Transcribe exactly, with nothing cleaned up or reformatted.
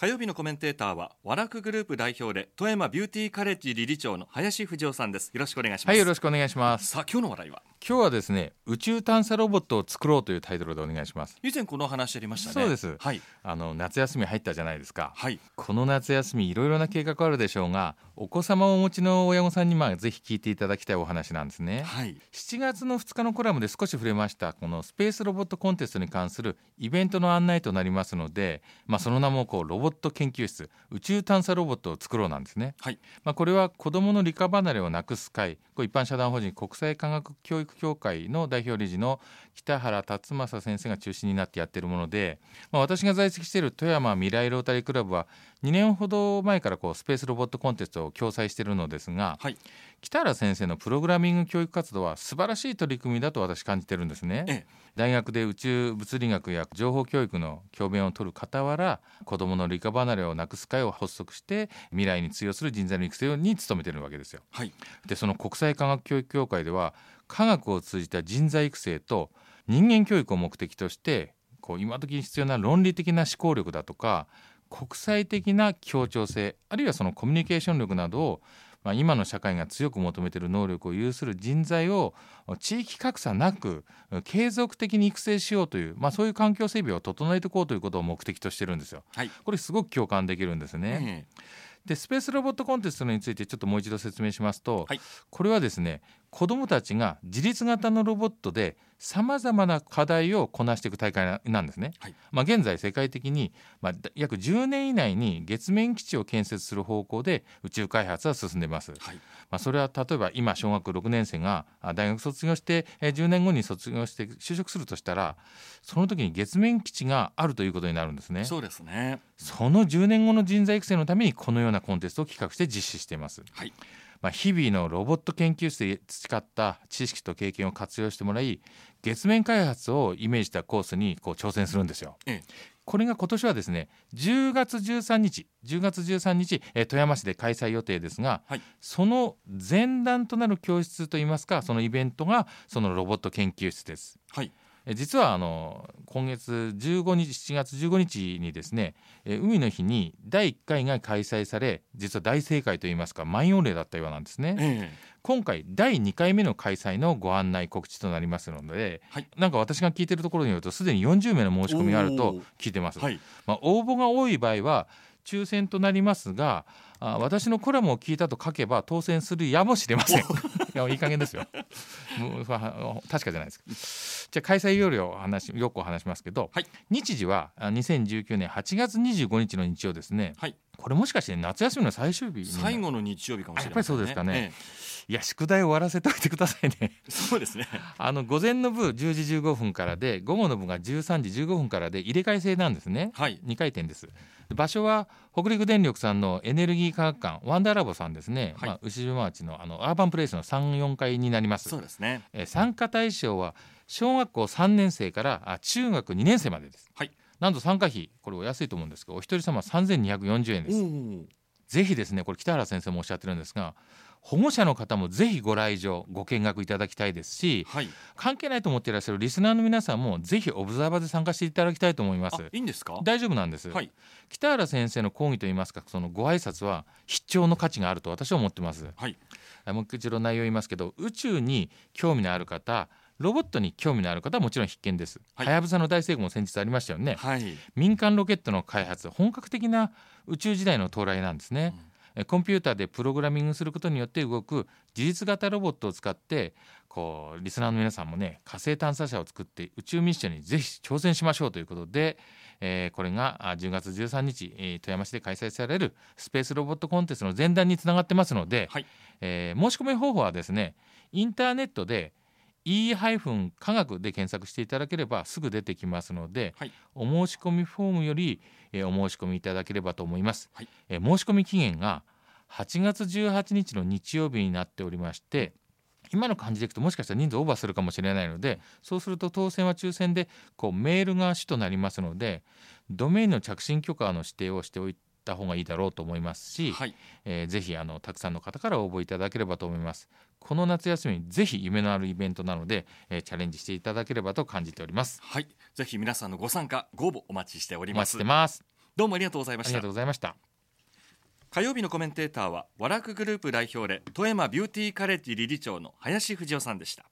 火曜日のコメンテーターはワラクグループ代表で富山ビューティーカレッジ理事長の林藤夫さんです。よろしくお願いします。 はい、よろしくお願いします。 さあ今日の話題は今日はですね、宇宙探査ロボットを作ろうというタイトルでお願いします。 以前この話ありましたね。 そうです、 はい、 あの夏休み入ったじゃないですか、 はい、 この夏休みいろいろな計画あるでしょうが、お子様をお持ちの親御さんにまあぜひ聞いていただきたいお話なんですね、 はい、 しちがつのふつかのコラムで少し触れましたこのスペースロボットコンテストに関するイベントの案内となりますので、まあ、その名もこうロボット研究室宇宙探査ロボットを作ろうなんですね、 はい、 まあ、これは子どもの理科離れをなくす会、こう一般社団法人国際科学教育協会の代表理事の北原達正先生が中心になってやっているもので、まあ、私が在籍している富山未来ロータリークラブはにねんほど前からこうスペースロボットコンテストを共催しているのですが、はい、北原先生のプログラミング教育活動は素晴らしい取り組みだと私感じてるんですね、ええ、大学で宇宙物理学や情報教育の教鞭を取る傍ら、子どもの理科離れをなくす会を発足して未来に通用する人材の育成に努めているわけですよ、はい、でその国際科学教育協会では科学を通じた人材育成と人間教育を目的としてこう今時に必要な論理的な思考力だとか国際的な協調性、あるいはそのコミュニケーション力などを、まあ、今の社会が強く求めている能力を有する人材を地域格差なく継続的に育成しようという、まあ、そういう環境整備を整えていこうということを目的としてるんですよ、はい、これすごく共感できるんですね、うん、でスペースロボットコンテストについてちょっともう一度説明しますと、はい、これはですね、子どもたちが自立型のロボットでさまざまな課題をこなしていく大会なんですね、はい、まあ、現在世界的に、まあ、約じゅうねん以内に月面基地を建設する方向で宇宙開発は進んでいます、はい、まあ、それは例えば今小学ろくねん生が大学卒業してじゅうねんごに卒業して就職するとしたら、その時に月面基地があるということになるんですね。 そうですね。 そのじゅうねんごの人材育成のためにこのようなコンテストを企画して実施しています、はい、まあ、日々のロボット研究室で培った知識と経験を活用してもらい、月面開発をイメージしたコースにこう挑戦するんですよ、ええ、これが今年はですねじゅうがつじゅうさんにちじゅうがつじゅうさんにち、えー、富山市で開催予定ですが、はい、その前段となる教室といいますか、そのイベントがそのロボット研究室です、はい、実はあの今月じゅうごにちしちがつじゅうごにちにですね、海の日にだいいっかいが開催され、実は大正解といいますか満員御礼だったようなんですね、ええ、今回だいにかいめの開催のご案内告知となりますので、はい、なんか私が聞いているところによるとすでによんじゅうめいの申し込みがあると聞いてます、はい、まあ、応募が多い場合は抽選となりますが、あ私のコラムを聞いたと書けば当選するやもしれませんいやいい加減ですよもう確かじゃないですか。じゃあ開催要領を話よくお話しますけど、はい、日時はにせんじゅうきゅうねんはちがつにじゅうごにちの日曜ですね、はい、これもしかして夏休みの最終日、 最後の日曜日かもしれない、ね、 やっぱりそうですかね、ええ、いや宿題を終わらせておいてくださいねそうですねあの午前の部じゅうじじゅうごふんからで、午後の部がじゅうさんじじゅうごふんからで入れ替え制なんですね、はい、にかい転です。場所は北陸電力さんのエネルギー科学館ワンダーラボさんですね、はい、まあ、牛島町 の, あのアーバンプレイスのさん、よんかいになります。 そうですね、 え参加対象は小学校さんねん生から中学にねん生までです、はい、なんと参加費これお安いと思うんですけどお一人様さんぜんにひゃくよんじゅうえんです。ぜひですね、これ北原先生もおっしゃってるんですが、保護者の方もぜひご来場ご見学いただきたいですし、はい、関係ないと思っていらっしゃるリスナーの皆さんもぜひオブザーバーで参加していただきたいと思います。 あ、いいんですか？ 大丈夫なんです、はい、北原先生の講義といいますか、そのご挨拶は必聴の価値があると私は思ってます、はい、もう一度内容を言いますけど、宇宙に興味のある方、ロボットに興味のある方はもちろん必見です。はやぶさの大成功も先日ありましたよね、はい、民間ロケットの開発、本格的な宇宙時代の到来なんですね、うん、コンピューターでプログラミングすることによって動く自律型ロボットを使ってこうリスナーの皆さんもね、火星探査車を作って宇宙ミッションにぜひ挑戦しましょうということで、えー、これがじゅうがつじゅうさんにち、えー、富山市で開催されるスペースロボットコンテストの前段につながってますので、はい、えー、申し込み方法はですね、インターネットで イー 科学で検索していただければすぐ出てきますので、はい、お申し込みフォームより、えー、お申し込みいただければと思います、はい、えー、申し込み期限がはちがつじゅうはちにちの日曜日になっておりまして、今の感じでいくともしかしたら人数オーバーするかもしれないので、そうすると当選は抽選でこうメールが主となりますので、ドメインの着信許可の指定をしておいた方がいいだろうと思いますし、はい、えー、ぜひあのたくさんの方から応募いただければと思います。この夏休みぜひ夢のあるイベントなので、えー、チャレンジしていただければと感じております。 はい、ぜひ皆さんのご参加ご応募お待ちしております。 お待ちしてます。 どうもありがとうございました。 ありがとうございました。 火曜日のコメンテーターは和楽グループ代表で富山ビューティーカレッジ理事長の林藤夫さんでした。